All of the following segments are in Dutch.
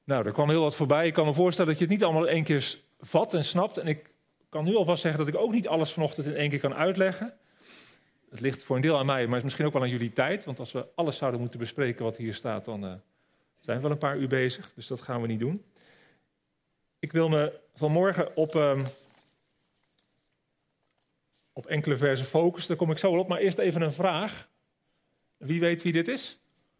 Nou, er kwam heel wat voorbij. Ik kan me voorstellen dat je het niet allemaal in één keer vat en snapt. En ik kan nu alvast zeggen dat ik ook niet alles vanochtend in één keer kan uitleggen. Het ligt voor een deel aan mij, maar het is misschien ook wel aan jullie tijd. Want als we alles zouden moeten bespreken wat hier staat, dan zijn we wel een paar uur bezig. Dus dat gaan we niet doen. Ik wil me vanmorgen op enkele versen focussen. Daar kom ik zo wel op. Maar eerst even een vraag. Wie weet wie dit is?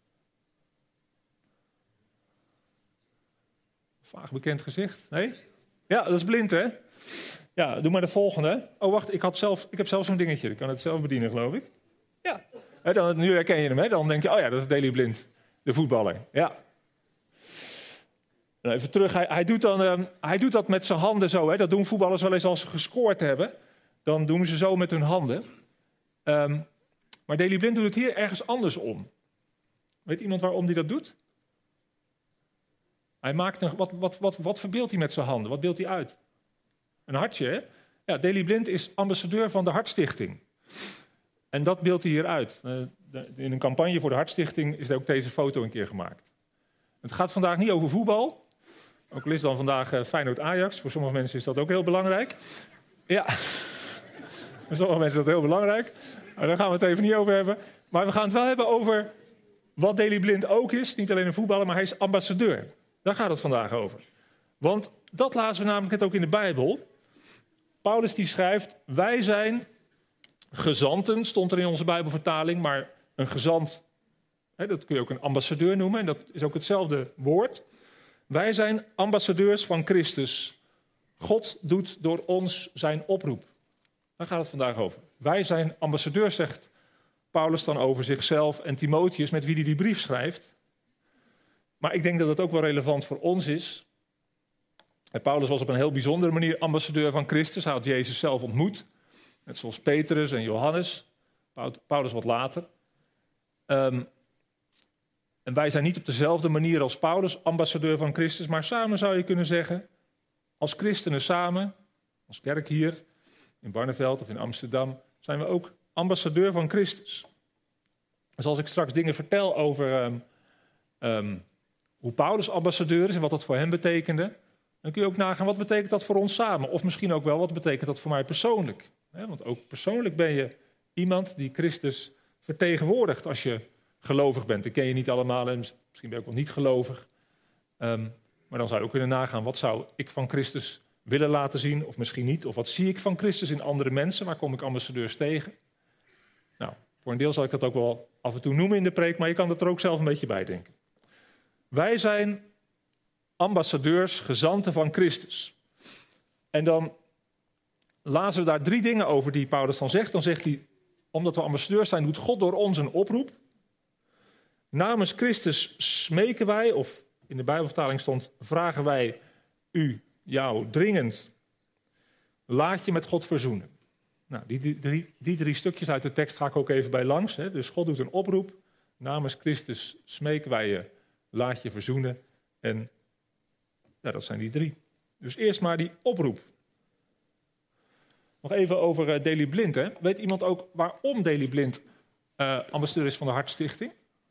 Vaag bekend gezicht? Nee? Ja, dat is blind, hè? Ja, doe maar de volgende. Oh, wacht, ik heb zelf zo'n dingetje. Ik kan het zelf bedienen, geloof ik. Ja. Nu herken je hem, hè? Dan denk je, oh ja, dat is Daley Blind. De voetballer. Ja. Nou, even terug. Hij doet dat met zijn handen zo, hè? Dat doen voetballers wel eens als ze gescoord hebben. Dan doen ze zo met hun handen. Maar Daley Blind doet het hier ergens anders om. Weet iemand waarom hij dat doet? Hij maakt wat verbeeldt hij met zijn handen? Wat beeldt hij uit? Een hartje, hè? Ja, Daley Blind is ambassadeur van de Hartstichting. En dat beeldt hij hier uit. In een campagne voor de Hartstichting is ook deze foto een keer gemaakt. Het gaat vandaag niet over voetbal. Ook al is dan vandaag Feyenoord-Ajax. Voor sommige mensen is dat ook heel belangrijk. Ja, voor sommige mensen is dat heel belangrijk. Maar daar gaan we het even niet over hebben. Maar we gaan het wel hebben over wat Daley Blind ook is. Niet alleen een voetballer, maar hij is ambassadeur. Daar gaat het vandaag over. Want dat lazen we namelijk net ook in de Bijbel. Paulus die schrijft, wij zijn gezanten, stond er in onze Bijbelvertaling, maar een gezant, dat kun je ook een ambassadeur noemen, en dat is ook hetzelfde woord. Wij zijn ambassadeurs van Christus. God doet door ons zijn oproep. Daar gaat het vandaag over. Wij zijn ambassadeurs, zegt Paulus dan over zichzelf en Timotheus, met wie hij die brief schrijft. Maar ik denk dat het ook wel relevant voor ons is. Paulus was op een heel bijzondere manier ambassadeur van Christus. Hij had Jezus zelf ontmoet. Net zoals Petrus en Johannes. Paulus wat later. En wij zijn niet op dezelfde manier als Paulus ambassadeur van Christus. Maar samen zou je kunnen zeggen, als christenen samen, als kerk hier in Barneveld of in Amsterdam, zijn we ook ambassadeur van Christus. Dus als ik straks dingen vertel over hoe Paulus ambassadeur is en wat dat voor hem betekende, dan kun je ook nagaan, wat betekent dat voor ons samen? Of misschien ook wel, wat betekent dat voor mij persoonlijk? Want ook persoonlijk ben je iemand die Christus vertegenwoordigt als je gelovig bent. Dat ken je niet allemaal en misschien ben je ook wel niet gelovig. Maar dan zou je ook kunnen nagaan, wat zou ik van Christus willen laten zien? Of misschien niet. Of wat zie ik van Christus in andere mensen? Waar kom ik ambassadeurs tegen? Nou, voor een deel zal ik dat ook wel af en toe noemen in de preek, maar je kan het er ook zelf een beetje bij denken. Wij zijn ambassadeurs, gezanten van Christus. En dan lazen we daar 3 dingen over die Paulus dan zegt. Dan zegt hij, omdat we ambassadeurs zijn, doet God door ons een oproep. Namens Christus smeken wij, of in de Bijbelvertaling stond, vragen wij jou dringend, laat je met God verzoenen. Nou, die 3 stukjes uit de tekst ga ik ook even bij langs. Hè. Dus God doet een oproep. Namens Christus smeken wij je, laat je verzoenen. En ja, dat zijn die 3. Dus eerst maar die oproep. Nog even over Daley Blind. Hè. Weet iemand ook waarom Daley Blind ambassadeur is van de Hartstichting?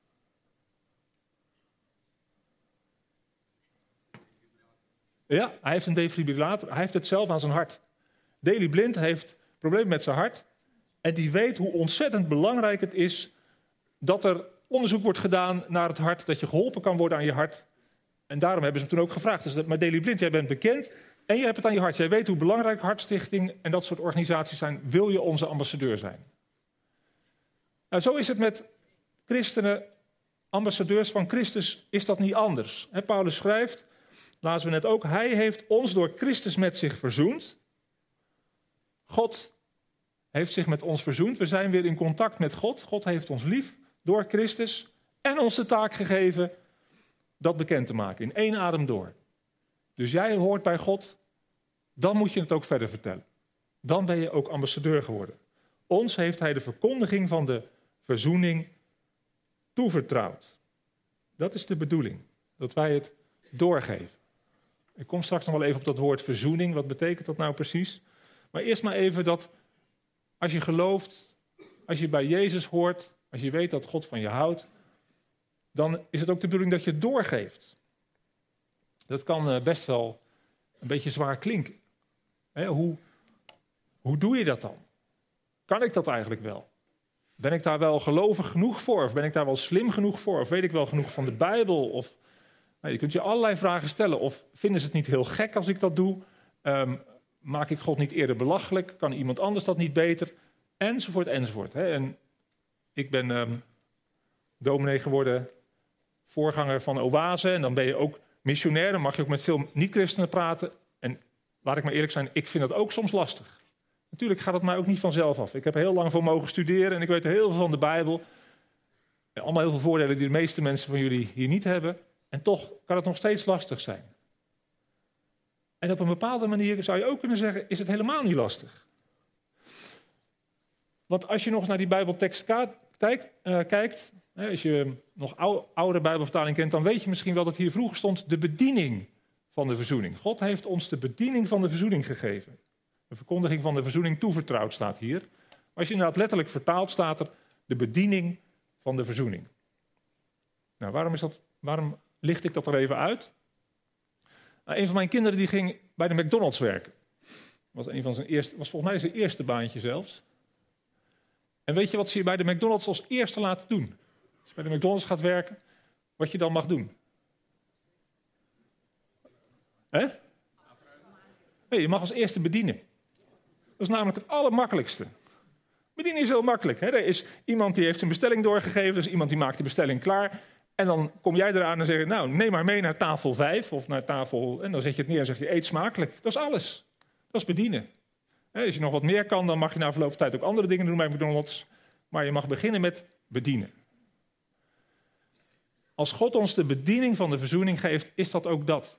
Ja, hij heeft een defibrillator. Hij heeft het zelf aan zijn hart. Daley Blind heeft problemen met zijn hart. En die weet hoe ontzettend belangrijk het is dat er onderzoek wordt gedaan naar het hart. Dat je geholpen kan worden aan je hart. En daarom hebben ze hem toen ook gevraagd. Dus, maar Daley Blind, jij bent bekend en je hebt het aan je hart. Jij weet hoe belangrijk Hartstichting en dat soort organisaties zijn. Wil je onze ambassadeur zijn? Nou, zo is het met christenen, ambassadeurs van Christus, is dat niet anders. Paulus schrijft, lazen we net ook, hij heeft ons door Christus met zich verzoend. God heeft zich met ons verzoend. We zijn weer in contact met God. God heeft ons lief door Christus en ons de taak gegeven dat bekend te maken, in 1 adem door. Dus jij hoort bij God, dan moet je het ook verder vertellen. Dan ben je ook ambassadeur geworden. Ons heeft hij de verkondiging van de verzoening toevertrouwd. Dat is de bedoeling, dat wij het doorgeven. Ik kom straks nog wel even op dat woord verzoening. Wat betekent dat nou precies? Maar eerst maar even dat als je gelooft, als je bij Jezus hoort, als je weet dat God van je houdt, dan is het ook de bedoeling dat je het doorgeeft. Dat kan best wel een beetje zwaar klinken. Hoe doe je dat dan? Kan ik dat eigenlijk wel? Ben ik daar wel gelovig genoeg voor? Of ben ik daar wel slim genoeg voor? Of weet ik wel genoeg van de Bijbel? Of, je kunt je allerlei vragen stellen. Of vinden ze het niet heel gek als ik dat doe? Maak ik God niet eerder belachelijk? Kan iemand anders dat niet beter? Enzovoort, enzovoort. En ik ben dominee geworden, voorganger van Oase. En dan ben je ook missionair. Dan mag je ook met veel niet-christenen praten. En laat ik maar eerlijk zijn, ik vind dat ook soms lastig. Natuurlijk gaat het mij ook niet vanzelf af. Ik heb er heel lang voor mogen studeren en ik weet heel veel van de Bijbel. En allemaal heel veel voordelen die de meeste mensen van jullie hier niet hebben. En toch kan het nog steeds lastig zijn. En op een bepaalde manier zou je ook kunnen zeggen, is het helemaal niet lastig. Want als je nog eens naar die Bijbeltekst kijkt, als je nog oude Bijbelvertaling kent, dan weet je misschien wel dat hier vroeger stond de bediening van de verzoening. God heeft ons de bediening van de verzoening gegeven. De verkondiging van de verzoening toevertrouwd staat hier. Maar als je inderdaad letterlijk vertaalt, staat er de bediening van de verzoening. Nou, waarom licht ik dat er even uit? Nou, een van mijn kinderen die ging bij de McDonald's werken. Was volgens mij zijn eerste baantje zelfs. En weet je wat ze je bij de McDonald's als eerste laten doen? Als je bij de McDonald's gaat werken, wat je dan mag doen? Nee, je mag als eerste bedienen. Dat is namelijk het allermakkelijkste. Bedienen is heel makkelijk. Er is iemand die heeft een bestelling doorgegeven, dus iemand die maakt de bestelling klaar. En dan kom jij eraan en zeg nou, neem maar mee naar tafel 5 of naar tafel... En dan zet je het neer en zeg je, eet smakelijk. Dat is alles. Dat is bedienen. Als je nog wat meer kan, dan mag je na verloop van tijd ook andere dingen doen bij McDonald's. Maar je mag beginnen met bedienen. Als God ons de bediening van de verzoening geeft, is dat ook dat.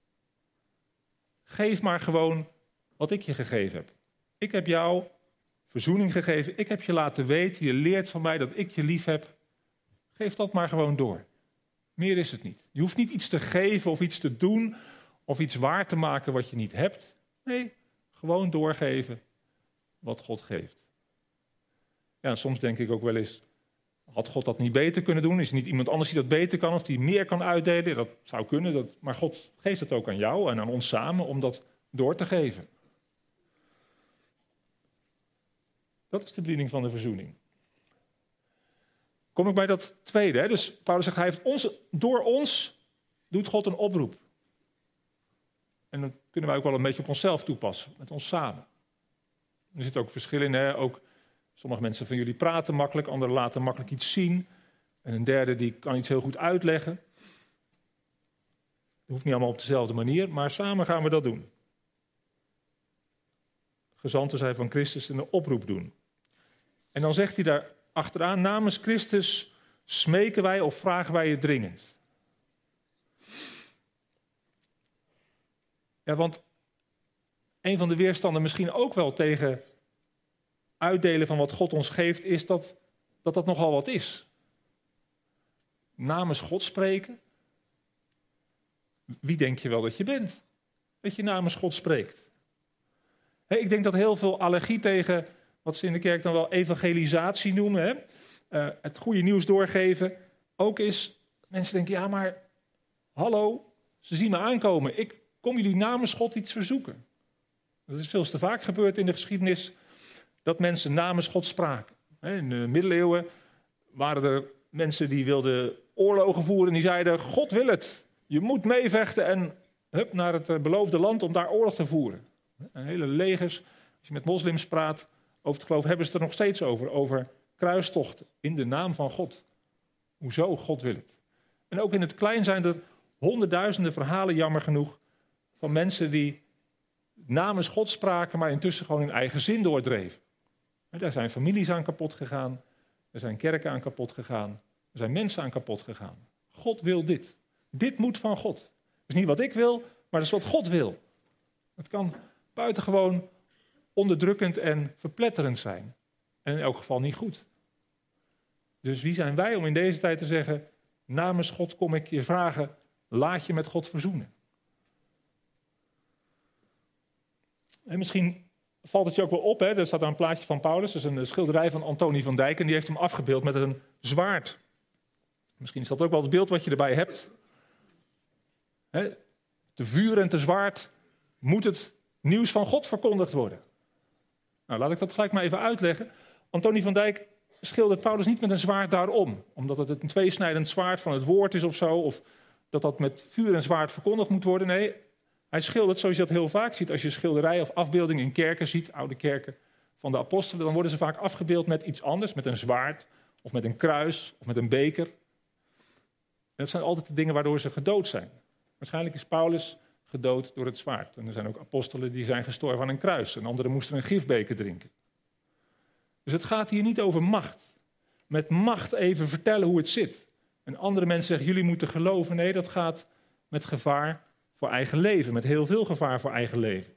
Geef maar gewoon wat ik je gegeven heb. Ik heb jou verzoening gegeven. Ik heb je laten weten, je leert van mij dat ik je lief heb. Geef dat maar gewoon door. Meer is het niet. Je hoeft niet iets te geven of iets te doen of iets waar te maken wat je niet hebt. Nee, gewoon doorgeven wat God geeft. Ja, soms denk ik ook wel eens, had God dat niet beter kunnen doen? Is er niet iemand anders die dat beter kan of die meer kan uitdelen? Dat zou kunnen, maar God geeft het ook aan jou en aan ons samen om dat door te geven. Dat is de bediening van de verzoening. Kom ik bij dat tweede. Dus Paulus zegt, door ons doet God een oproep. En dan kunnen wij ook wel een beetje op onszelf toepassen, met ons samen. Er zit ook verschil in. Ook sommige mensen van jullie praten makkelijk, anderen laten makkelijk iets zien. En een derde die kan iets heel goed uitleggen. Dat hoeft niet allemaal op dezelfde manier, maar samen gaan we dat doen. Gezanten zijn van Christus en een oproep doen. En dan zegt hij daar achteraan, namens Christus smeken wij of vragen wij je dringend. Ja, want een van de weerstanden misschien ook wel tegen uitdelen van wat God ons geeft, is dat nogal wat is. Namens God spreken. Wie denk je wel dat je bent? Dat je namens God spreekt. Ik denk dat heel veel allergie tegen wat ze in de kerk dan wel evangelisatie noemen, het goede nieuws doorgeven, ook is, mensen denken, ja maar, hallo, ze zien me aankomen, ik kom jullie namens God iets verzoeken. Dat is veel te vaak gebeurd in de geschiedenis, dat mensen namens God spraken. In de middeleeuwen waren er mensen die wilden oorlogen voeren en die zeiden, God wil het, je moet meevechten en hup naar het beloofde land om daar oorlog te voeren. En hele legers, als je met moslims praat over het geloof, hebben ze het er nog steeds over kruistochten in de naam van God. Hoezo? God wil het. En ook in het klein zijn er honderdduizenden verhalen, jammer genoeg, van mensen die namens God spraken, maar intussen gewoon hun eigen zin doordreven. En daar zijn families aan kapot gegaan, er zijn kerken aan kapot gegaan, er zijn mensen aan kapot gegaan. God wil dit. Dit moet van God. Dat is niet wat ik wil, maar dat is wat God wil. Het kan buitengewoon onderdrukkend en verpletterend zijn. En in elk geval niet goed. Dus wie zijn wij om in deze tijd te zeggen, namens God kom ik je vragen, laat je met God verzoenen. En misschien valt het je ook wel op, er staat daar een plaatje van Paulus, dat is een schilderij van Antonie van Dijk en die heeft hem afgebeeld met een zwaard. Misschien is dat ook wel het beeld wat je erbij hebt. te vuur en te zwaard moet het nieuws van God verkondigd worden. Nou, laat ik dat gelijk maar even uitleggen. Antonie van Dijk schildert Paulus niet met een zwaard daarom. Omdat het een tweesnijdend zwaard van het woord is of zo. Of dat met vuur en zwaard verkondigd moet worden. Nee, hij schildert zoals je dat heel vaak ziet. Als je schilderijen of afbeeldingen in kerken ziet, oude kerken van de apostelen, dan worden ze vaak afgebeeld met iets anders. Met een zwaard, of met een kruis, of met een beker. En dat zijn altijd de dingen waardoor ze gedood zijn. Waarschijnlijk is Paulus gedood door het zwaard. En er zijn ook apostelen die zijn gestorven aan een kruis. En anderen moesten een gifbeker drinken. Dus het gaat hier niet over macht. Met macht even vertellen hoe het zit. En andere mensen zeggen, jullie moeten geloven. Nee, dat gaat met gevaar voor eigen leven. Met heel veel gevaar voor eigen leven.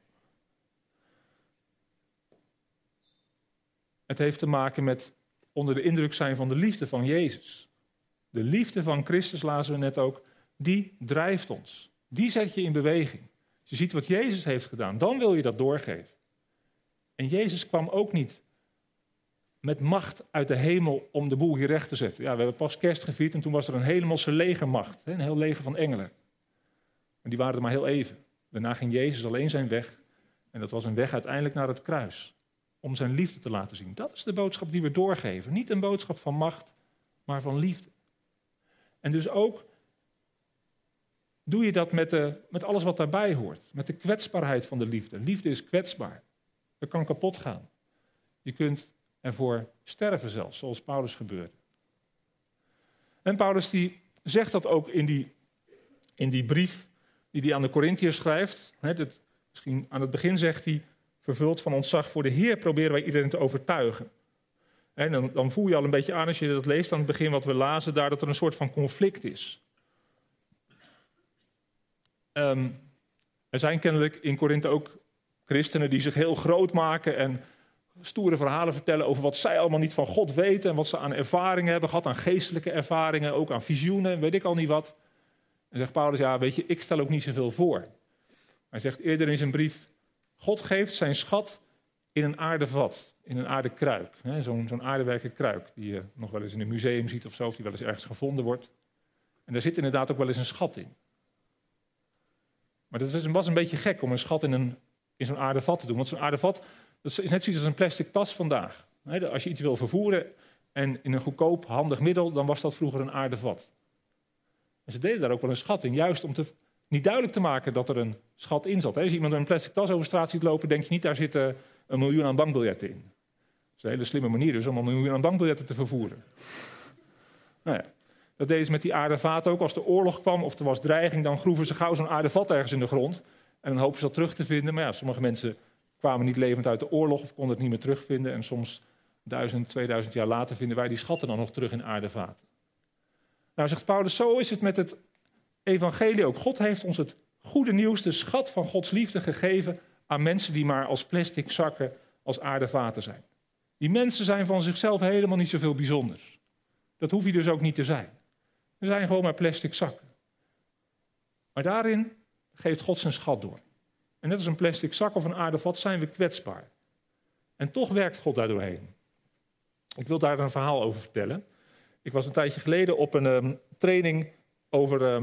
Het heeft te maken met onder de indruk zijn van de liefde van Jezus. De liefde van Christus, lazen we net ook, die drijft ons. Die zet je in beweging. Als je ziet wat Jezus heeft gedaan, dan wil je dat doorgeven. En Jezus kwam ook niet met macht uit de hemel om de boel hier recht te zetten. Ja, we hebben pas kerst gevierd en toen was er een hemelse legermacht. Een heel leger van engelen. En die waren er maar heel even. Daarna ging Jezus alleen zijn weg. En dat was een weg uiteindelijk naar het kruis. Om zijn liefde te laten zien. Dat is de boodschap die we doorgeven. Niet een boodschap van macht, maar van liefde. En dus ook doe je dat met alles wat daarbij hoort. Met de kwetsbaarheid van de liefde. Liefde is kwetsbaar. Dat kan kapot gaan. Je kunt ervoor sterven zelfs, zoals Paulus gebeurde. En Paulus die zegt dat ook in die brief die hij aan de Korintiërs schrijft. Misschien aan het begin zegt hij, vervuld van ontzag voor de Heer proberen wij iedereen te overtuigen. En dan voel je al een beetje aan als je dat leest aan het begin wat we lazen daar, dat er een soort van conflict is. Er zijn kennelijk in Korinthe ook christenen die zich heel groot maken en stoere verhalen vertellen over wat zij allemaal niet van God weten en wat ze aan ervaringen hebben gehad, aan geestelijke ervaringen, ook aan visioenen, weet ik al niet wat. En zegt Paulus, ja weet je, ik stel ook niet zoveel voor. Hij zegt eerder in zijn brief, God geeft zijn schat in een aardevat, in een aardekruik. Zo'n aardewerken kruik die je nog wel eens in een museum ziet of zo, of die wel eens ergens gevonden wordt. En daar zit inderdaad ook wel eens een schat in. Maar dat was een beetje gek om een schat in zo'n aardevat te doen. Want zo'n aardevat, dat is net zoiets als een plastic tas vandaag. Als je iets wil vervoeren en in een goedkoop, handig middel, dan was dat vroeger een aardevat. En ze deden daar ook wel een schat in, juist om niet duidelijk te maken dat er een schat in zat. Als je iemand een plastic tas over straat ziet lopen, denk je niet, daar zitten 1 miljoen aan bankbiljetten in. Dat is een hele slimme manier dus om 1 miljoen aan bankbiljetten te vervoeren. Nou ja, dat deden ze met die aardevaten ook. Als de oorlog kwam of er was dreiging, dan groeven ze gauw zo'n aardevat ergens in de grond. En dan hopen ze dat terug te vinden. Maar ja, sommige mensen kwamen niet levend uit de oorlog of konden het niet meer terugvinden. En soms 1000, 2000 jaar later vinden wij die schatten dan nog terug in aardevaten. Nou, zegt Paulus, zo is het met het evangelie ook. God heeft ons het goede nieuws, de schat van Gods liefde gegeven aan mensen die maar als plastic zakken, als aardevaten zijn. Die mensen zijn van zichzelf helemaal niet zoveel bijzonders. Dat hoef je dus ook niet te zijn. We zijn gewoon maar plastic zakken. Maar daarin geeft God zijn schat door. En net als een plastic zak of een aardevat zijn we kwetsbaar. En toch werkt God daar doorheen. Ik wil daar een verhaal over vertellen. Ik was een tijdje geleden op een training over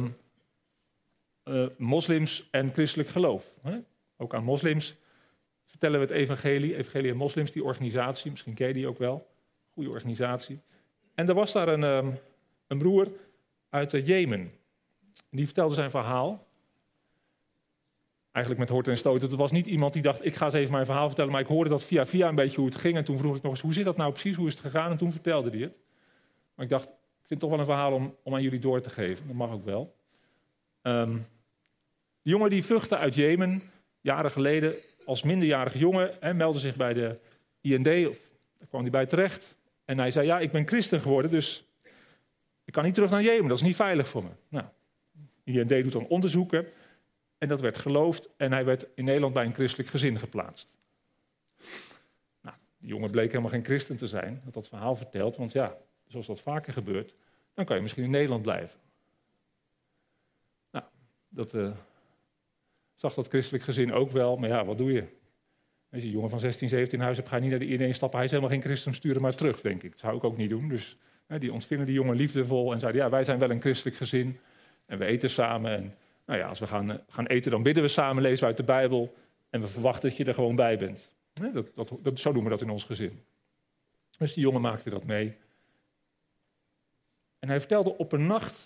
moslims en christelijk geloof. Ook aan moslims vertellen we het evangelie. Evangelie en moslims, die organisatie, misschien ken je die ook wel. Goede organisatie. En er was daar een broer uit Jemen. Die vertelde zijn verhaal. Eigenlijk met horten en stoten. Het was niet iemand die dacht, ik ga eens even mijn verhaal vertellen. Maar ik hoorde dat via een beetje hoe het ging. En toen vroeg ik nog eens, hoe zit dat nou precies? Hoe is het gegaan? En toen vertelde hij het. Maar ik dacht, ik vind het toch wel een verhaal om aan jullie door te geven. Dat mag ook wel. De jongen die vluchtte uit Jemen, jaren geleden, als minderjarige jongen, meldde zich bij de IND. Daar kwam hij bij terecht. En hij zei, ja, ik ben christen geworden, dus ik kan niet terug naar Jemen. Dat is niet veilig voor me. Nou, de IND doet dan onderzoeken. En dat werd geloofd. En hij werd in Nederland bij een christelijk gezin geplaatst. Nou, die jongen bleek helemaal geen christen te zijn. Dat verhaal verteld. Want ja, zoals dat vaker gebeurt, dan kan je misschien in Nederland blijven. Nou, dat zag dat christelijk gezin ook wel. Maar ja, wat doe je? Als je een jongen van 16, 17 in huis hebt, ga je niet naar de IND stappen. Hij is helemaal geen christen, sturen maar terug, denk ik. Dat zou ik ook niet doen. Dus die ontvingen die jongen liefdevol en zeiden, ja, wij zijn wel een christelijk gezin. En we eten samen en Nou ja, als we gaan eten, dan bidden we samen, lezen we uit de Bijbel en we verwachten dat je er gewoon bij bent. Zo doen we dat in ons gezin. Dus die jongen maakte dat mee. En hij vertelde op een nacht.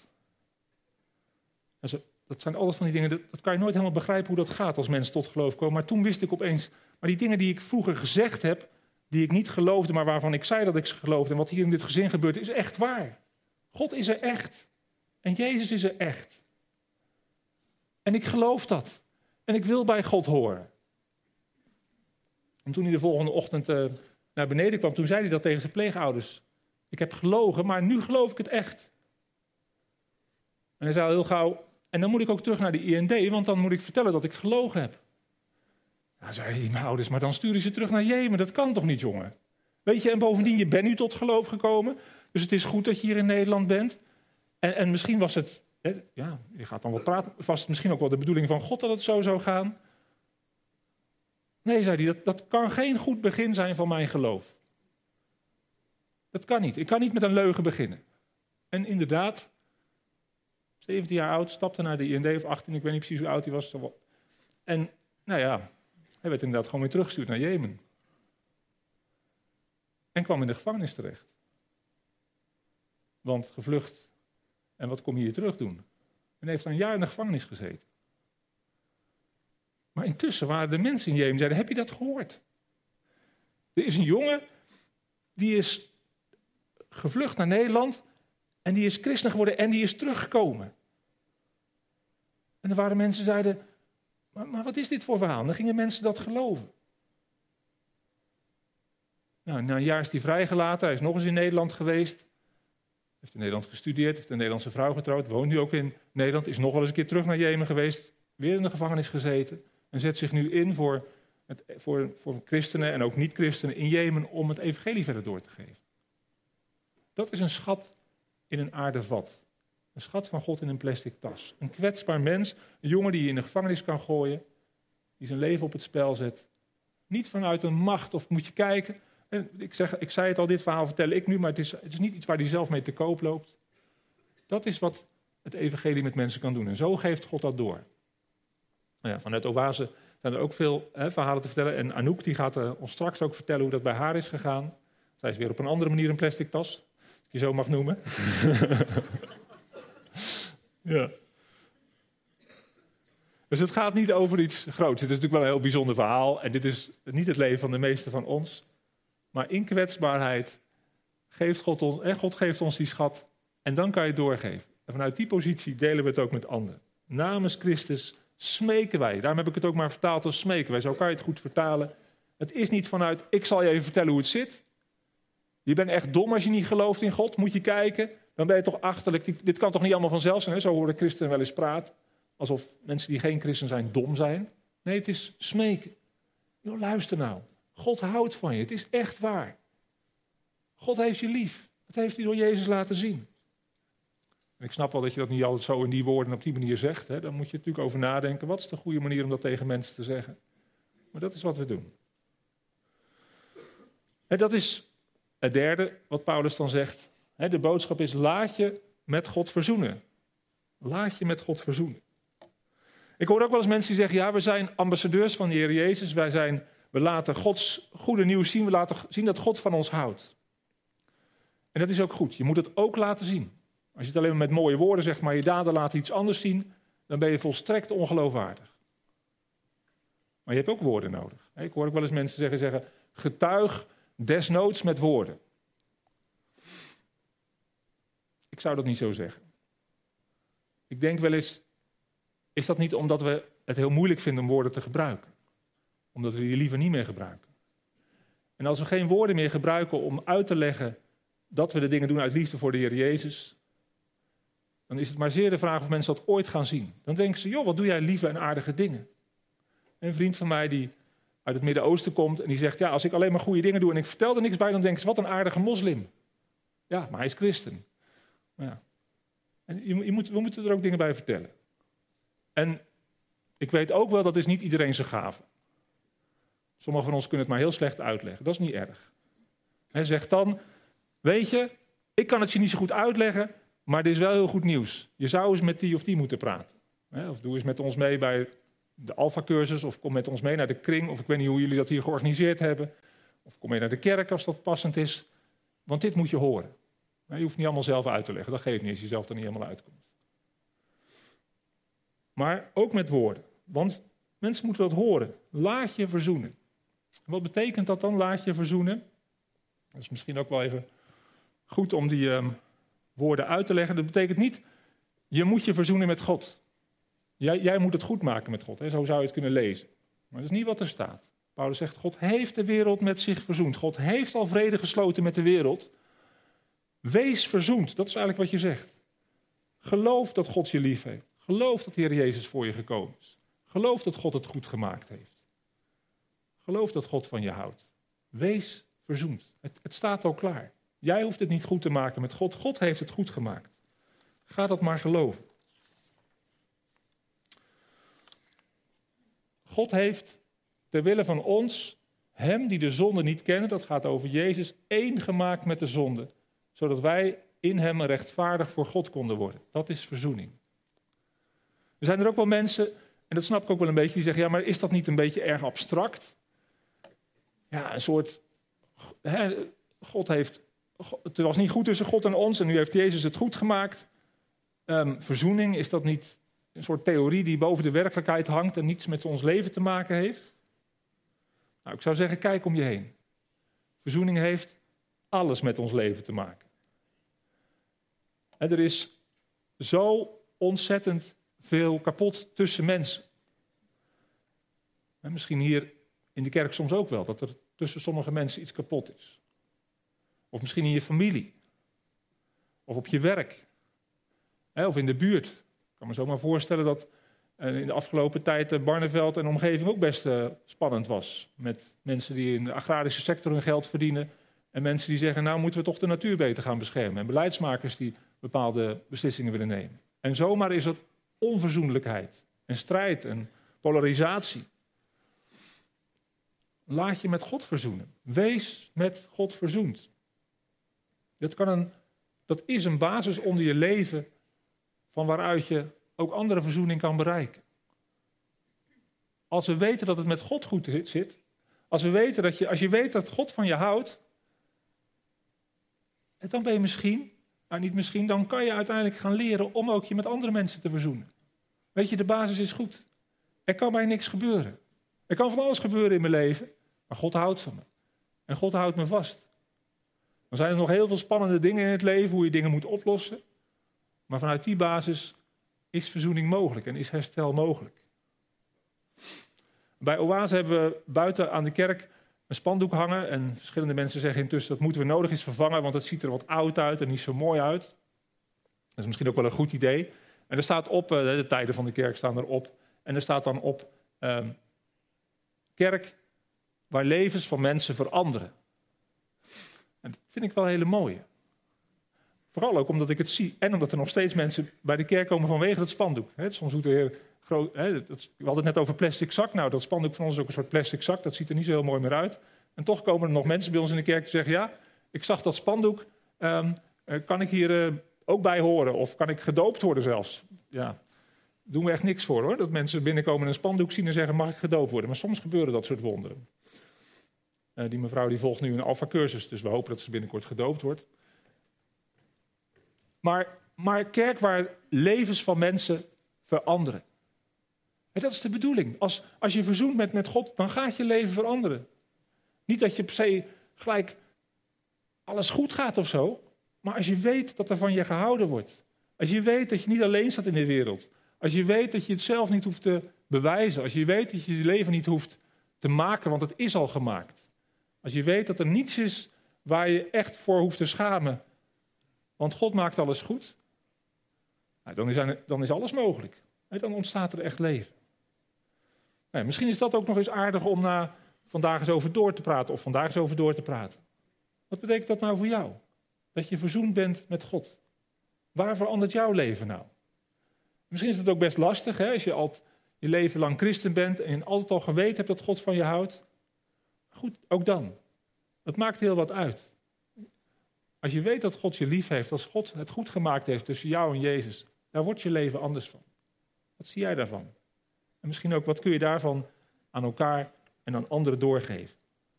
Dat zijn alles van die dingen, dat kan je nooit helemaal begrijpen hoe dat gaat als mensen tot geloof komen. Maar toen wist ik opeens, maar die dingen die ik vroeger gezegd heb, die ik niet geloofde, maar waarvan ik zei dat ik ze geloofde, en wat hier in dit gezin gebeurt, is echt waar. God is er echt. En Jezus is er echt. En ik geloof dat. En ik wil bij God horen. En toen hij de volgende ochtend naar beneden kwam, toen zei hij dat tegen zijn pleegouders. Ik heb gelogen, maar nu geloof ik het echt. En hij zei al heel gauw, en dan moet ik ook terug naar de IND, want dan moet ik vertellen dat ik gelogen heb. Nou, zei mijn ouders, maar dan sturen ze terug naar Jemen. Dat kan toch niet, jongen? Weet je, en bovendien, je bent nu tot geloof gekomen. Dus het is goed dat je hier in Nederland bent. En misschien was het, je gaat dan wat praten, was het misschien ook wel de bedoeling van God dat het zo zou gaan? Nee, zei hij, dat kan geen goed begin zijn van mijn geloof. Dat kan niet. Ik kan niet met een leugen beginnen. En inderdaad, 17 jaar oud, stapte naar de IND of 18, ik weet niet precies hoe oud hij was. En nou ja, hij werd inderdaad gewoon weer teruggestuurd naar Jemen. En kwam in de gevangenis terecht. Want gevlucht, en wat kom je hier terug doen? En heeft een jaar in de gevangenis gezeten. Maar intussen waren de mensen in Jemen die zeiden, heb je dat gehoord? Er is een jongen, die is gevlucht naar Nederland en die is christen geworden en die is teruggekomen. En er waren mensen die zeiden, maar wat is dit voor verhaal? En dan gingen mensen dat geloven. Nou, na een jaar is hij vrijgelaten, hij is nog eens in Nederland geweest. Heeft in Nederland gestudeerd, heeft een Nederlandse vrouw getrouwd, woont nu ook in Nederland, is nog wel eens een keer terug naar Jemen geweest, weer in de gevangenis gezeten en zet zich nu in voor christenen en ook niet-christenen in Jemen om het evangelie verder door te geven. Dat is een schat in een aarden vat. Een schat van God in een plastic tas. Een kwetsbaar mens, een jongen die je in de gevangenis kan gooien, die zijn leven op het spel zet. Niet vanuit een macht of moet je kijken. Ik zei het al, dit verhaal vertel ik nu, maar het is niet iets waar hij zelf mee te koop loopt. Dat is wat het evangelie met mensen kan doen. En zo geeft God dat door. Nou ja, vanuit Oase zijn er ook veel verhalen te vertellen. En Anouk die gaat ons straks ook vertellen hoe dat bij haar is gegaan. Zij is weer op een andere manier een plastic tas, als ik je zo mag noemen. Ja. Dus het gaat niet over iets groots. Het is natuurlijk wel een heel bijzonder verhaal. En dit is niet het leven van de meesten van ons. Maar in kwetsbaarheid geeft God ons, en God geeft ons die schat. En dan kan je het doorgeven. En vanuit die positie delen we het ook met anderen. Namens Christus smeken wij. Daarom heb ik het ook maar vertaald als smeken wij. Zo kan je het goed vertalen. Het is niet vanuit, ik zal je even vertellen hoe het zit. Je bent echt dom als je niet gelooft in God. Moet je kijken. Dan ben je toch achterlijk. Dit kan toch niet allemaal vanzelf zijn. Hè? Zo horen christenen wel eens praten. Alsof mensen die geen christen zijn dom zijn. Nee, het is smeken. Yo, luister nou. God houdt van je. Het is echt waar. God heeft je lief. Dat heeft hij door Jezus laten zien. En ik snap wel dat je dat niet altijd zo in die woorden op die manier zegt. Hè? Daar moet je natuurlijk over nadenken. Wat is de goede manier om dat tegen mensen te zeggen? Maar dat is wat we doen. En dat is het derde wat Paulus dan zegt. De boodschap is, laat je met God verzoenen. Laat je met God verzoenen. Ik hoor ook wel eens mensen die zeggen, ja, we zijn ambassadeurs van de Heer Jezus. We laten Gods goede nieuws zien. We laten zien dat God van ons houdt. En dat is ook goed. Je moet het ook laten zien. Als je het alleen maar met mooie woorden zegt, maar je daden laten iets anders zien, dan ben je volstrekt ongeloofwaardig. Maar je hebt ook woorden nodig. Ik hoor ook wel eens mensen zeggen, getuig desnoods met woorden. Ik zou dat niet zo zeggen. Ik denk wel eens, is dat niet omdat we het heel moeilijk vinden om woorden te gebruiken? Omdat we die liever niet meer gebruiken. En als we geen woorden meer gebruiken om uit te leggen dat we de dingen doen uit liefde voor de Heer Jezus, dan is het maar zeer de vraag of mensen dat ooit gaan zien. Dan denken ze, joh, wat doe jij lieve en aardige dingen. Een vriend van mij die uit het Midden-Oosten komt en die zegt, ja, als ik alleen maar goede dingen doe en ik vertel er niks bij, dan denken ze, wat een aardige moslim. Ja, maar hij is christen. Ja. En we moeten er ook dingen bij vertellen. En ik weet ook wel, dat is niet iedereen zijn gave. Sommigen van ons kunnen het maar heel slecht uitleggen. Dat is niet erg. Hij zegt dan, weet je, ik kan het je niet zo goed uitleggen, maar dit is wel heel goed nieuws. Je zou eens met die of die moeten praten. Of doe eens met ons mee bij de Alpha-cursus, of kom met ons mee naar de kring, of ik weet niet hoe jullie dat hier georganiseerd hebben. Of kom mee naar de kerk als dat passend is. Want dit moet je horen. Je hoeft niet allemaal zelf uit te leggen, dat geeft niet als je zelf er niet helemaal uitkomt. Maar ook met woorden, want mensen moeten dat horen. Laat je verzoenen. Wat betekent dat dan, laat je verzoenen? Dat is misschien ook wel even goed om die woorden uit te leggen. Dat betekent niet, je moet je verzoenen met God. Jij moet het goed maken met God, hè? Zo zou je het kunnen lezen. Maar dat is niet wat er staat. Paulus zegt, God heeft de wereld met zich verzoend. God heeft al vrede gesloten met de wereld. Wees verzoend, dat is eigenlijk wat je zegt. Geloof dat God je lief heeft. Geloof dat de Heer Jezus voor je gekomen is. Geloof dat God het goed gemaakt heeft. Geloof dat God van je houdt. Wees verzoend. Het staat al klaar. Jij hoeft het niet goed te maken met God. God heeft het goed gemaakt. Ga dat maar geloven. God heeft ter wille van ons, hem die de zonde niet kennen, dat gaat over Jezus, één gemaakt met de zonde. Zodat wij in hem rechtvaardig voor God konden worden. Dat is verzoening. Er zijn er ook wel mensen, en dat snap ik ook wel een beetje, die zeggen, ja, maar is dat niet een beetje erg abstract? Ja, een soort, het was niet goed tussen God en ons en nu heeft Jezus het goed gemaakt. Verzoening, is dat niet een soort theorie die boven de werkelijkheid hangt en niets met ons leven te maken heeft? Nou, ik zou zeggen, kijk om je heen. Verzoening heeft alles met ons leven te maken. En er is zo ontzettend veel kapot tussen mensen. En misschien hier in de kerk soms ook wel, dat er tussen sommige mensen iets kapot is. Of misschien in je familie. Of op je werk. Of in de buurt. Ik kan me zomaar voorstellen dat in de afgelopen tijd Barneveld en omgeving ook best spannend was. Met mensen die in de agrarische sector hun geld verdienen. En mensen die zeggen, nou moeten we toch de natuur beter gaan beschermen. En beleidsmakers die bepaalde beslissingen willen nemen. En zomaar is er onverzoenlijkheid en strijd en polarisatie. Laat je met God verzoenen. Wees met God verzoend. Dat is een basis onder je leven van waaruit je ook andere verzoening kan bereiken. Als we weten dat het met God goed zit, als je weet dat God van je houdt, en dan ben je dan kan je uiteindelijk gaan leren om ook je met andere mensen te verzoenen. Weet je, de basis is goed. Er kan mij niks gebeuren. Er kan van alles gebeuren in mijn leven, maar God houdt van me. En God houdt me vast. Dan zijn er nog heel veel spannende dingen in het leven, hoe je dingen moet oplossen. Maar vanuit die basis is verzoening mogelijk en is herstel mogelijk. Bij Oase hebben we buiten aan de kerk een spandoek hangen. En verschillende mensen zeggen intussen dat moeten we nodig eens vervangen, want het ziet er wat oud uit en niet zo mooi uit. Dat is misschien ook wel een goed idee. En er staat op, de tijden van de kerk staan erop. En er staat dan op, kerk waar levens van mensen veranderen. En dat vind ik wel een hele mooie. Vooral ook omdat ik het zie en omdat er nog steeds mensen bij de kerk komen vanwege dat spandoek. Soms doet de Heer we hadden het net over plastic zak. Nou, dat spandoek van ons is ook een soort plastic zak. Dat ziet er niet zo heel mooi meer uit. En toch komen er nog mensen bij ons in de kerk die zeggen, ja, ik zag dat spandoek. Kan ik hier ook bij horen? Of kan ik gedoopt worden zelfs? Ja, daar doen we echt niks voor hoor. Dat mensen binnenkomen en een spandoek zien en zeggen, mag ik gedoopt worden? Maar soms gebeuren dat soort wonderen. Die mevrouw die volgt nu een Alpha-cursus, dus we hopen dat ze binnenkort gedoopt wordt. Maar kerk waar levens van mensen veranderen. En dat is de bedoeling. Als je verzoent met God, dan gaat je leven veranderen. Niet dat je per se gelijk alles goed gaat of zo. Maar als je weet dat er van je gehouden wordt. Als je weet dat je niet alleen staat in de wereld. Als je weet dat je het zelf niet hoeft te bewijzen. Als je weet dat je je leven niet hoeft te maken, want het is al gemaakt. Als je weet dat er niets is waar je echt voor hoeft te schamen. Want God maakt alles goed. Nou, dan is alles mogelijk. Dan ontstaat er echt leven. Nou, misschien is dat ook nog eens aardig om vandaag eens over door te praten. Of vandaag eens over door te praten. Wat betekent dat nou voor jou? Dat je verzoend bent met God. Waar verandert jouw leven nou? Misschien is het ook best lastig, als je al je leven lang christen bent en je altijd al geweten hebt dat God van je houdt. Goed, ook dan. Dat maakt heel wat uit. Als je weet dat God je lief heeft, als God het goed gemaakt heeft tussen jou en Jezus, daar wordt je leven anders van. Wat zie jij daarvan? En misschien ook, wat kun je daarvan aan elkaar en aan anderen doorgeven?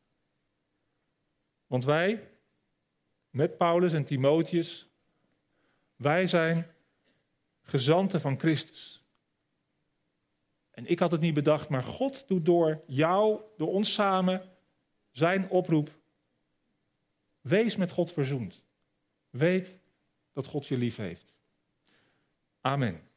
Want wij, met Paulus en Timotheus, wij zijn gezanten van Christus. En ik had het niet bedacht, maar God doet door jou, door ons samen, zijn oproep. Wees met God verzoend. Weet dat God je lief heeft. Amen.